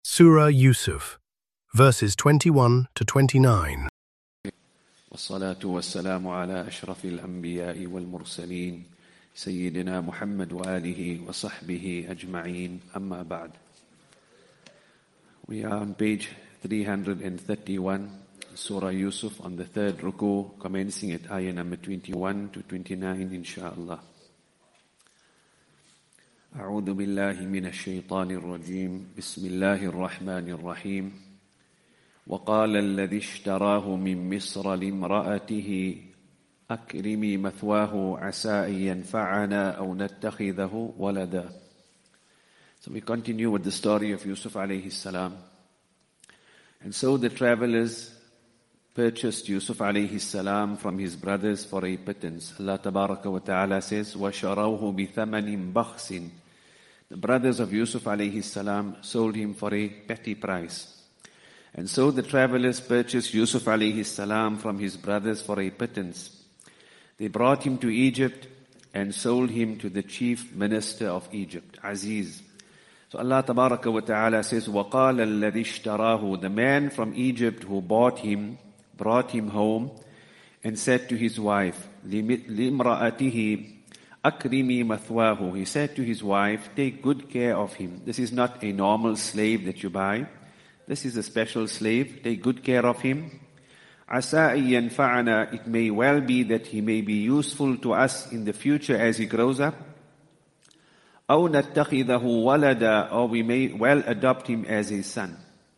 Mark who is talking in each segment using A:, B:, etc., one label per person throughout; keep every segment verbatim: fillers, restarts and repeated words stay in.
A: Surah Yusuf, verses twenty-one to twenty-nine.
B: والصلاة والسلام على أشرف الأنبياء والمرسلين سيدنا محمد وآله وصحبه أجمعين أما بعد. We are on page three hundred thirty-one, Surah Yusuf, on the third ruku, commencing at ayah number twenty-one to twenty-nine, inshaAllah. أعوذ بالله من الشيطان الرجيم بسم الله الرحمن الرحيم وقال الذي اشتراه من مصر لامرأته أكرمي مثواه عسى أن ينفعنا أو نتخذه ولدا. So we continue with the story of Yusuf alayhi salam. And so the travelers purchased Yusuf alayhi salam from his brothers for a pittance. Allah tabaraka wa ta'ala says, وَشَرَوْهُ بِثَمَنٍ بَخْسٍ. The brothers of Yusuf alayhi salam sold him for a petty price. And so the travelers purchased Yusuf alayhi salam from his brothers for a pittance. They brought him to Egypt and sold him to the chief minister of Egypt, Aziz. So Allah tabaraka wa ta'ala says, وَقَالَ الَّذِي اشْتَرَاهُ. The man from Egypt who bought him, brought him home, and said to his wife, لِمْرَأَتِهِ أَكْرِمِي مَثْوَاهُ. He said to his wife, take good care of him. This is not a normal slave that you buy. This is a special slave. Take good care of him. عَسَىٰ أَن يَنْفَعَنَا. It may well be that he may be useful to us in the future as he grows up. أَوْ نَتَّخِذَهُ وَلَدًا. Or we may well adopt him as a son.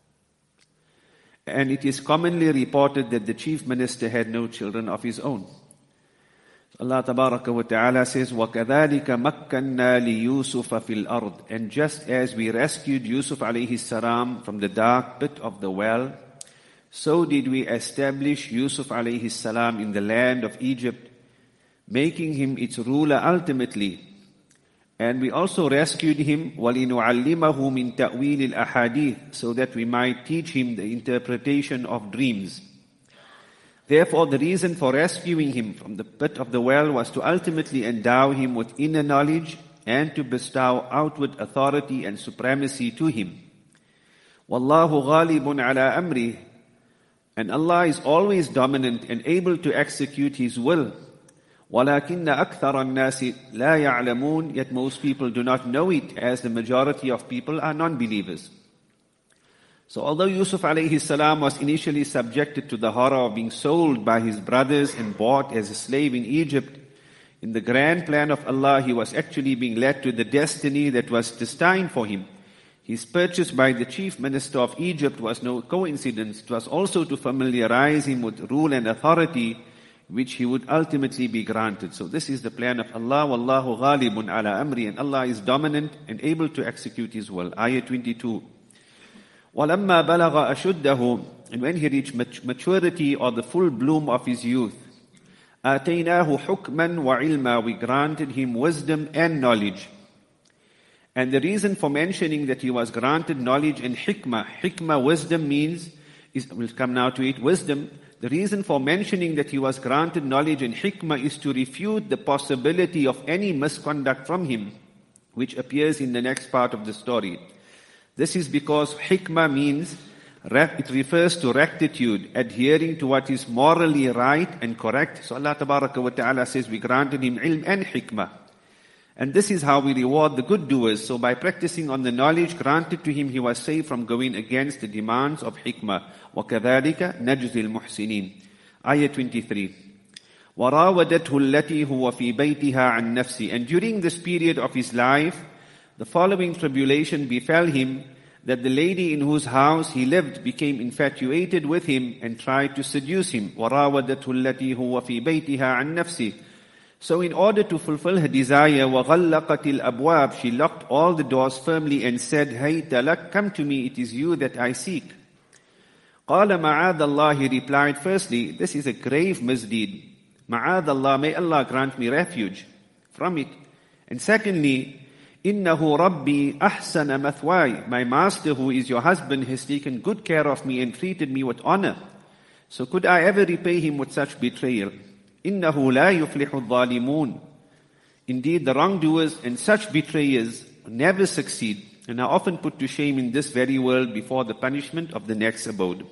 B: And it is commonly reported that the chief minister had no children of his own. Allah tabaraka wa ta'ala says, وَكَذَلِكَ مَكَّنَّا لِيُوسُفَ فِي الْأَرْضِ. And just as we rescued Yusuf alayhi salam from the dark pit of the well, so did we establish Yusuf alayhi salam in the land of Egypt, making him its ruler ultimately. And we also rescued him وَلِنُعَلِّمَهُ مِن تَأْوِيلِ الْأَحَادِيثِ, so that we might teach him the interpretation of dreams. Therefore, the reason for rescuing him from the pit of the well was to ultimately endow him with inner knowledge and to bestow outward authority and supremacy to him. وَاللَّهُ غَالِبٌ عَلَىٰ أَمْرِهِ. And Allah is always dominant and able to execute His will. وَلَكِنَّ أَكْثَرَ النَّاسِ لَا يَعْلَمُونَ. Yet most people do not know it, as the majority of people are non-believers. So although Yusuf alayhi salam was initially subjected to the horror of being sold by his brothers and bought as a slave in Egypt, in the grand plan of Allah, he was actually being led to the destiny that was destined for him. His purchase by the chief minister of Egypt was no coincidence. It was also to familiarize him with rule and authority, which he would ultimately be granted. So this is the plan of Allah. Wallahu ghalibun ala amri. And Allah is dominant and able to execute His will. Ayah twenty-two. وَلَمَّا بَلَغَ أَشُدَّهُ. And when he reached maturity or the full bloom of his youth, آتَيْنَاهُ حُكْمًا وَعِلْمًا. We granted him wisdom and knowledge. And the reason for mentioning that he was granted knowledge and hikmah, hikmah, wisdom means, is, we'll come now to it, wisdom. The reason for mentioning that he was granted knowledge and hikmah is to refute the possibility of any misconduct from him, which appears in the next part of the story. This is because hikmah means, it refers to rectitude, adhering to what is morally right and correct. So Allah tabaraka wa ta'ala says we granted him ilm and hikmah. And this is how we reward the good doers. So by practicing on the knowledge granted to him, he was saved from going against the demands of hikmah. وَكَذَلِكَ نَجْزِي الْمُحْسِنِينَ. Ayah twenty-three. وَرَاوَدَتْهُ الَّتِي هُوَ فِي بَيْتِهَا عَنْ نَفْسِهِ. And during this period of his life, the following tribulation befell him, that the lady in whose house he lived became infatuated with him and tried to seduce him. وَرَاوَدَتْهُ الَّتِي هُوَ فِي بَيْتِهَا عَنْ نَفْسِهِ. So in order to fulfill her desire, وَغَلَّقَتِ الْأَبْوَابِ. She locked all the doors firmly and said, هَيْتَ لَكَ. Come to me, it is you that I seek. قَالَ مَعَاذَ اللَّهِ. He replied, firstly, this is a grave misdeed. مَعَاذَ اللَّهِ. May Allah grant me refuge from it. And secondly, إِنَّهُ رَبِّي أَحْسَنَ مَثْوَايَ. My master, who is your husband, has taken good care of me and treated me with honor. So could I ever repay him with such betrayal? إِنَّهُ لَا يُفْلِحُ الظَّالِمُونَ. Indeed, the wrongdoers and such betrayers never succeed. and are often put to shame in this very world before the punishment of the next abode.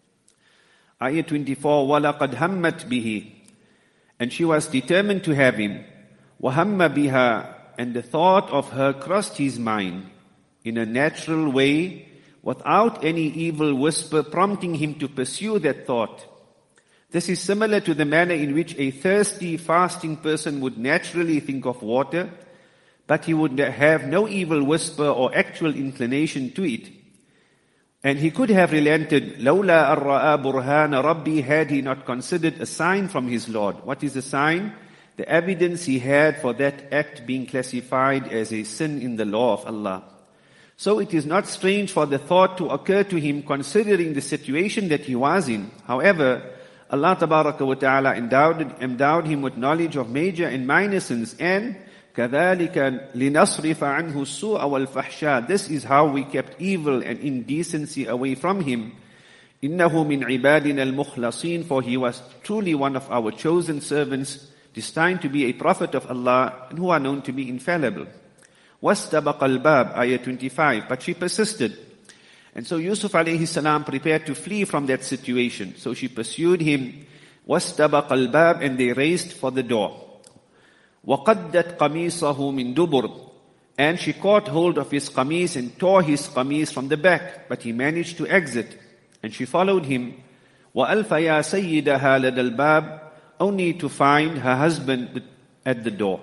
B: Ayah twenty-four, وَلَقَدْ هَمَّتْ بِهِ, and she was determined to have him. وَهَمَّ بِهَا, and the thought of her crossed his mind in a natural way, without any evil whisper prompting him to pursue that thought. This is similar to the manner in which a thirsty, fasting person would naturally think of water, but he would have no evil whisper or actual inclination to it. And he could have relented, لَوْلَا أَرَّآ بُرْهَانَ رَبِّي, had he not considered a sign from his Lord. What is the sign? The evidence he had for that act being classified as a sin in the law of Allah. So it is not strange for the thought to occur to him considering the situation that he was in. However, Allah Tabaraka wa Ta'ala endowed, endowed him with knowledge of major and minor sins, and كَذَلِكَ لِنَصْرِفَ عَنْهُ السُّوءَ وَالْفَحْشَاءَ. This is how we kept evil and indecency away from him. إِنَّهُ مِنْ عِبَادِنَا الْمُخْلَصِينَ, for he was truly one of our chosen servants, destined to be a prophet of Allah, and who are known to be infallible. وَاسْتَبَقَ الْبَابِ, Ayah twenty-five, but she persisted. And so Yusuf alayhi salam prepared to flee from that situation. So she pursued him. وَاسْتَبَقَ الْبَابِ, and they raced for the door. وَقَدَّتْ قَمِيصَهُ مِنْ دُبُرٍ, and she caught hold of his qamis and tore his qamis from the back, but he managed to exit. And she followed him. وَأَلْفَ يَا سَيِّدَهَا لَدَى الْبَابِ, only to find her husband at the door.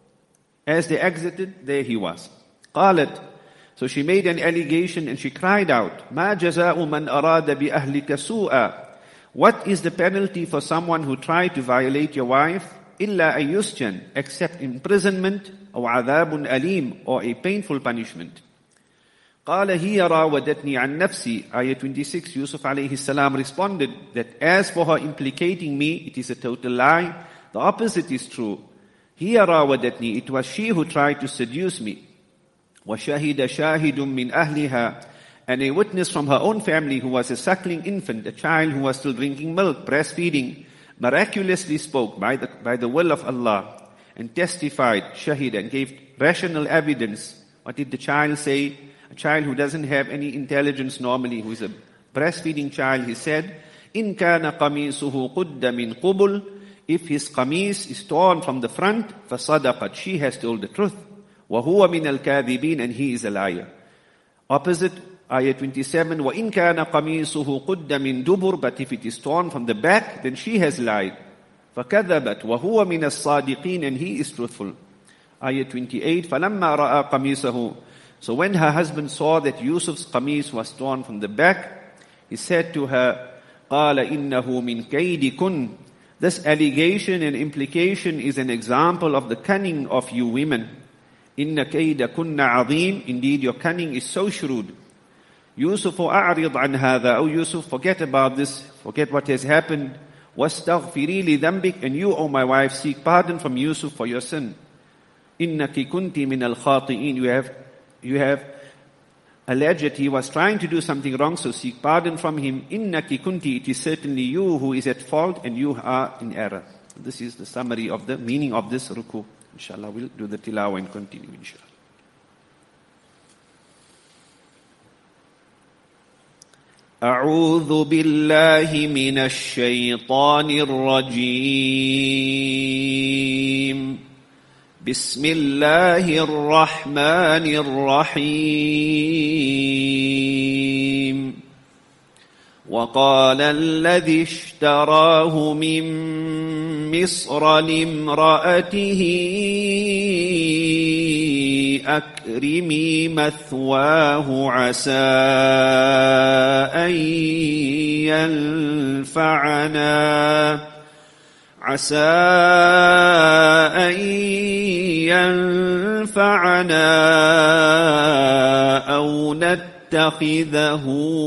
B: As they exited, there he was. قالت, so she made an allegation and she cried out, مَا جَزَاءُ مَنْ أَرَادَ بِأَهْلِكَ سُوءًا, what is the penalty for someone who tried to violate your wife? إِلَّا أَن يُسْجَنَ, except imprisonment, أو عذاب أليم, or a painful punishment. قال هي راودتني عن نفسي, Ayah twenty-six, Yusuf alayhi salam responded that as for her implicating me, it is a total lie. The opposite is true. هي راودتني, it was she who tried to seduce me. وشهد شاهد من أهلها, and a witness from her own family who was a suckling infant, a child who was still drinking milk, breastfeeding, miraculously spoke by the, by the will of Allah and testified, shahid, and gave rational evidence. What did the child say? A child who doesn't have any intelligence normally, who is a breastfeeding child, he said, إِن كَانَ قَمِيصُهُ قُدَّ مِنْ قُبُلٍ, if his qamis is torn from the front, فَصَدَقَتْ, she has told the truth. وَهُوَ مِنَ الْكَاذِبِينَ, and he is a liar. Opposite, Ayah twenty-seven, وَإِن كَانَ قَمِيصُهُ قُدَّ مِنْ دُبُرٍ, but if it is torn from the back, then she has lied. فَكَذَبَتْ وَهُوَ مِنَ الصَّادِقِينَ, and he is truthful. Ayah twenty-eight, فَلَمَّا رَأَى قَمِيصَهُ, so when her husband saw that Yusuf's qamis was torn from the back, he said to her, قَالَ إِنَّهُ مِنْ كَيْدِكُنْ, this allegation and implication is an example of the cunning of you women. إِنَّ كَيْدَكُنَّ عَظِيمٌ, indeed your cunning is so shrewd. Yusuf, أَعْرِضْ عَنْ هَذَا, O Yusuf, forget about this, forget what has happened. وَاسْتَغْفِرِي لِذَنْبِكَ, and you, O my wife, seek pardon from Yusuf for your sin. إِنَّكِ كُنْتِ مِنَ الْخَاطِئِينَ, you have, you have alleged he was trying to do something wrong, so seek pardon from him. إِنَّكِ كُنْتِ, it is certainly you who is at fault and you are in error. This is the summary of the meaning of this ruku. Inshallah, we'll do the tilawah and continue, inshallah. أعوذ بالله من الشيطان الرجيم. بسم الله الرحمن الرحيم. وقال الذي اشتراه من مصر لامرأته أكرمي مثواه عسى أن ينفعنا عسى أن ينفعنا أو نتخذه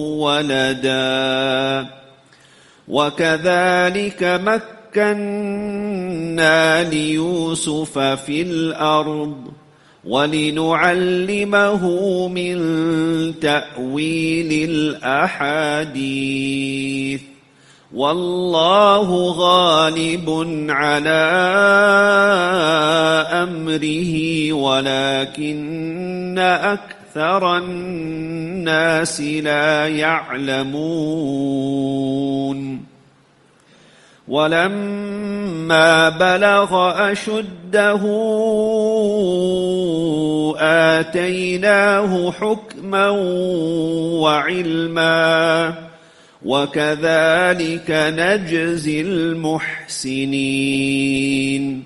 B: ولدا وكذلك مكنا ليوسف في الأرض ولنعلمه من تأويل الأحاديث والله غالب على أمره ولكن أكثر أكثر الناس لا يعلمون ولما بلغ أشده آتيناه حكما وعلما وكذلك نجزي المحسنين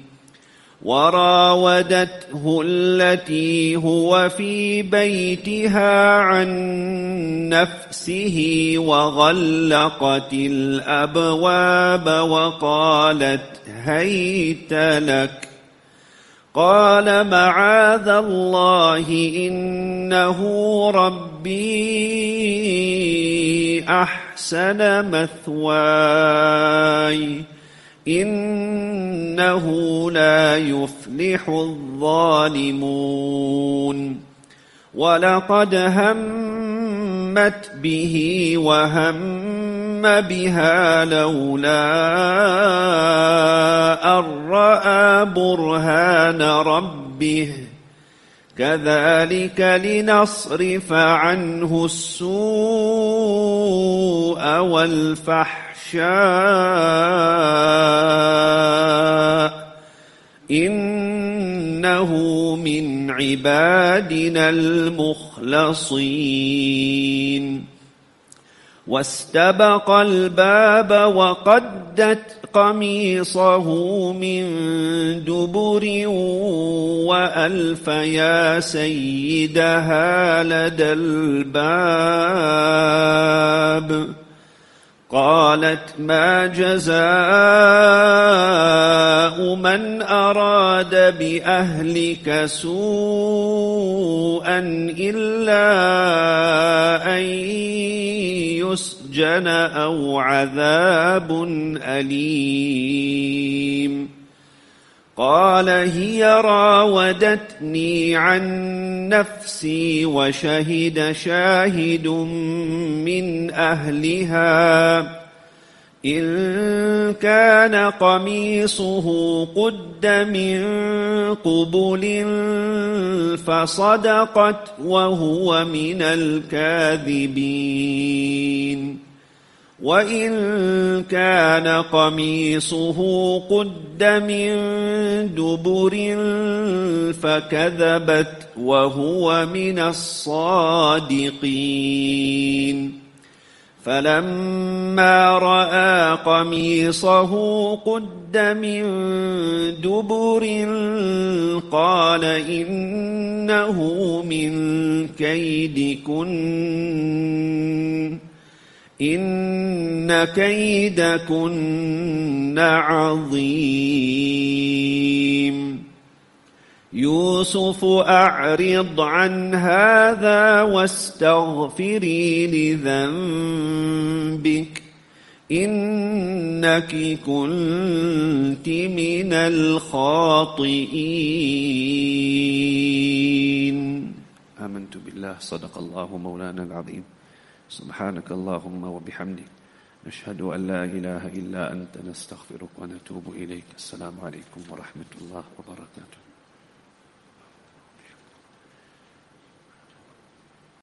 B: وراودته التي هو في بيتها عن نفسه وغلقت الأبواب وقالت هيت لك قال معاذ الله إنه ربي أحسن مثواي إنه لا يفلح الظالمون ولقد همت به وهم بها لولا أن رأى برهان ربه كذلك لنصرف عنه السوء والفحشاء إنه من عبادنا المخلصين واستبق الباب وقدت قميصه من دبر وألف يا سيدها لدى الباب قالت ما جزاء من أراد بأهلك سوءا إلا أن يسجن أو عذاب أليم قال هي راودتني عن نفسي وشهد شاهد من أهلها إن كان قميصه قد من قبل فصدقت وهو من الكاذبين وإن كان قميصه قد من دبر فكذبت وهو من الصادقين فلما رأى قميصه قد من دبر قال إنه من كيدكن إن كيدكن عظيم يوسف أعرض عن هذا واستغفري لذنبك إنك كنت من الخاطئين آمنت بالله صدق الله مولانا العظيم سبحانك اللهم وبحمدك نشهد أن لا إله إلا أنت نستغفرك ونتوب إليك السلام عليكم ورحمة الله وبركاته